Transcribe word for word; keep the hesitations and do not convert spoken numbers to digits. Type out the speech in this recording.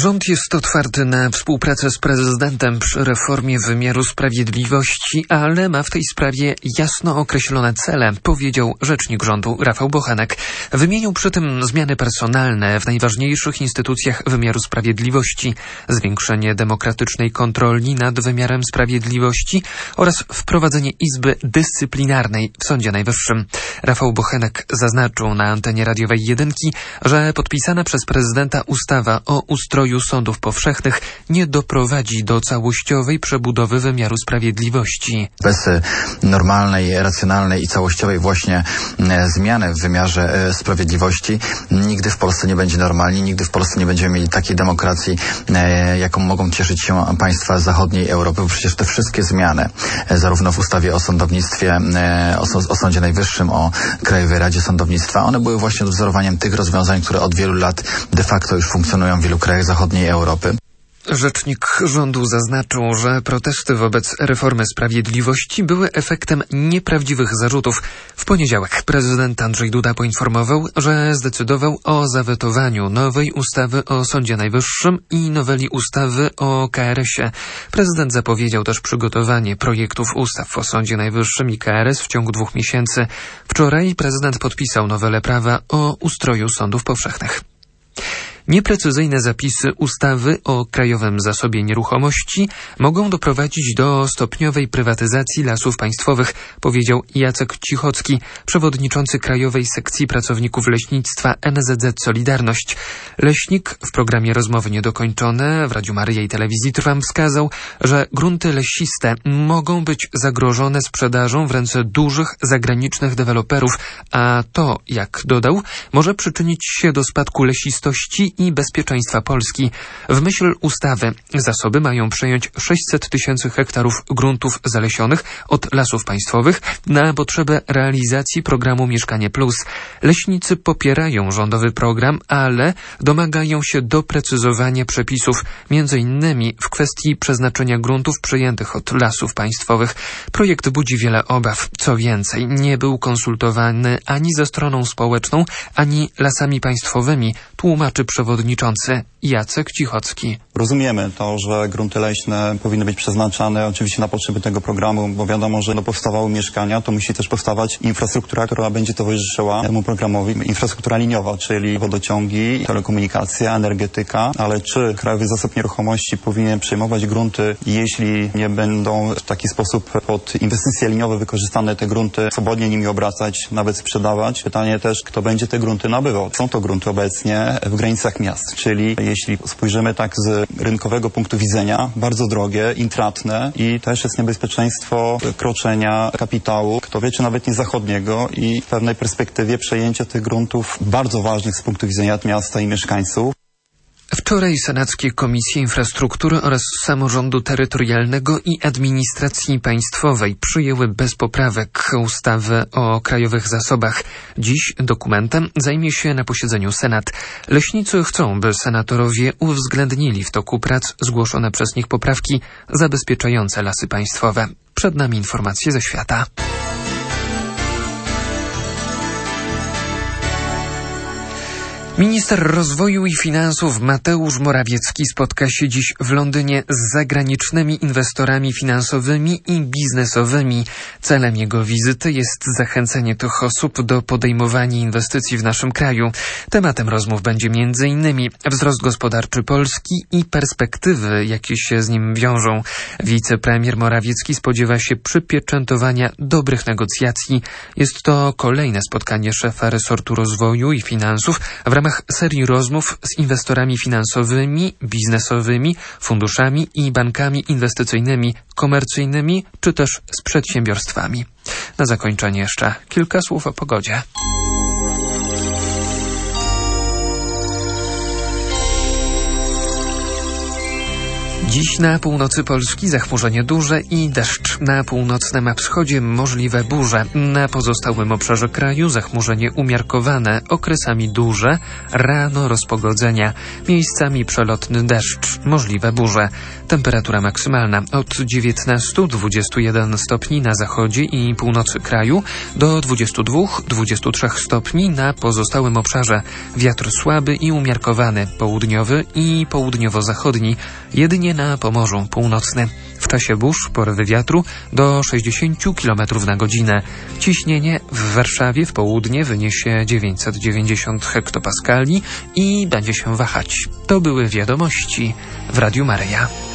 Rząd jest otwarty na współpracę z prezydentem przy reformie wymiaru sprawiedliwości, ale ma w tej sprawie jasno określone cele, powiedział rzecznik rządu Rafał Bochenek. Wymienił przy tym zmiany personalne w najważniejszych instytucjach wymiaru sprawiedliwości, zwiększenie demokratycznej kontroli nad wymiarem sprawiedliwości oraz wprowadzenie Izby Dyscyplinarnej w Sądzie Najwyższym. Rafał Bochenek zaznaczył na antenie radiowej Jedynki, że podpisana przez prezydenta ustawa o ustroju sądów powszechnych nie doprowadzi do całościowej przebudowy wymiaru sprawiedliwości. Bez normalnej, racjonalnej i całościowej właśnie zmiany w wymiarze sprawiedliwości nigdy w Polsce nie będzie normalnie, nigdy w Polsce nie będziemy mieli takiej demokracji, jaką mogą cieszyć się państwa zachodniej Europy, bo przecież te wszystkie zmiany, zarówno w ustawie o sądownictwie, o, o Sądzie Najwyższym, o Krajowej Radzie Sądownictwa, one były właśnie odwzorowaniem tych rozwiązań, które od wielu lat de facto już funkcjonują w wielu krajach zachodniej Europy. Rzecznik rządu zaznaczył, że protesty wobec reformy sprawiedliwości były efektem nieprawdziwych zarzutów. W poniedziałek prezydent Andrzej Duda poinformował, że zdecydował o zawetowaniu nowej ustawy o Sądzie Najwyższym i noweli ustawy o K R S-ie. Prezydent zapowiedział też przygotowanie projektów ustaw o Sądzie Najwyższym i K R S w ciągu dwóch miesięcy. Wczoraj prezydent podpisał nowelę prawa o ustroju sądów powszechnych. Nieprecyzyjne zapisy ustawy o Krajowym Zasobie Nieruchomości mogą doprowadzić do stopniowej prywatyzacji lasów państwowych, powiedział Jacek Cichocki, przewodniczący Krajowej Sekcji Pracowników Leśnictwa N Z Z Solidarność. Leśnik w programie Rozmowy Niedokończone w Radiu Maryja i Telewizji Trwam wskazał, że grunty lesiste mogą być zagrożone sprzedażą w ręce dużych zagranicznych deweloperów, a to, jak dodał, może przyczynić się do spadku lesistości i bezpieczeństwa Polski. W myśl ustawy zasoby mają przejąć sześćset tysięcy hektarów gruntów zalesionych od lasów państwowych na potrzebę realizacji programu Mieszkanie Plus. Leśnicy popierają rządowy program, ale domagają się doprecyzowania przepisów, między innymi w kwestii przeznaczenia gruntów przejętych od lasów państwowych. Projekt budzi wiele obaw. Co więcej, nie był konsultowany ani ze stroną społeczną, ani lasami państwowymi, tłumaczy przewodniczący Jacek Cichocki. Rozumiemy to, że grunty leśne powinny być przeznaczane oczywiście na potrzeby tego programu, bo wiadomo, że do powstawały mieszkania, to musi też powstawać infrastruktura, która będzie towarzyszyła temu programowi. Infrastruktura liniowa, czyli wodociągi, telekomunikacja, energetyka, ale czy Krajowy Zasób Nieruchomości powinien przejmować grunty, jeśli nie będą w taki sposób pod inwestycje liniowe wykorzystane te grunty, swobodnie nimi obracać, nawet sprzedawać? Pytanie też, kto będzie te grunty nabywał. Są to grunty obecnie w granicach miast, czyli jeśli spojrzymy tak z rynkowego punktu widzenia, bardzo drogie, intratne i też jest niebezpieczeństwo kroczenia kapitału, kto wie, czy nawet nie zachodniego i w pewnej perspektywie przejęcie tych gruntów bardzo ważnych z punktu widzenia miasta i mieszkańców. Wczoraj senackie Komisje Infrastruktury oraz Samorządu Terytorialnego i Administracji Państwowej przyjęły bez poprawek ustawę o krajowych zasobach. Dziś dokumentem zajmie się na posiedzeniu Senat. Leśnicy chcą, by senatorowie uwzględnili w toku prac zgłoszone przez nich poprawki zabezpieczające lasy państwowe. Przed nami informacje ze świata. Minister Rozwoju i Finansów Mateusz Morawiecki spotka się dziś w Londynie z zagranicznymi inwestorami finansowymi i biznesowymi. Celem jego wizyty jest zachęcenie tych osób do podejmowania inwestycji w naszym kraju. Tematem rozmów będzie między innymi wzrost gospodarczy Polski i perspektywy, jakie się z nim wiążą. Wicepremier Morawiecki spodziewa się przypieczętowania dobrych negocjacji. Jest to kolejne spotkanie szefa resortu rozwoju i finansów w ramach serii rozmów z inwestorami finansowymi, biznesowymi, funduszami i bankami inwestycyjnymi, komercyjnymi czy też z przedsiębiorstwami. Na zakończenie jeszcze kilka słów o pogodzie. Dziś na północy Polski zachmurzenie duże i deszcz. Na północnym wschodzie możliwe burze. Na pozostałym obszarze kraju zachmurzenie umiarkowane, okresami duże, rano rozpogodzenia. Miejscami przelotny deszcz, możliwe burze. Temperatura maksymalna od dziewiętnastu do dwudziestu jeden stopni na zachodzie i północy kraju do dwudziestu dwóch do dwudziestu trzech stopni na pozostałym obszarze. Wiatr słaby i umiarkowany, południowy i południowo-zachodni, jedynie na Pomorzu Północnym. W czasie burz porywy wiatru do sześćdziesięciu kilometrów na godzinę. Ciśnienie w Warszawie w południe wyniesie dziewięćset dziewięćdziesiąt hektopaskali i będzie się wahać. To były wiadomości w Radiu Maryja.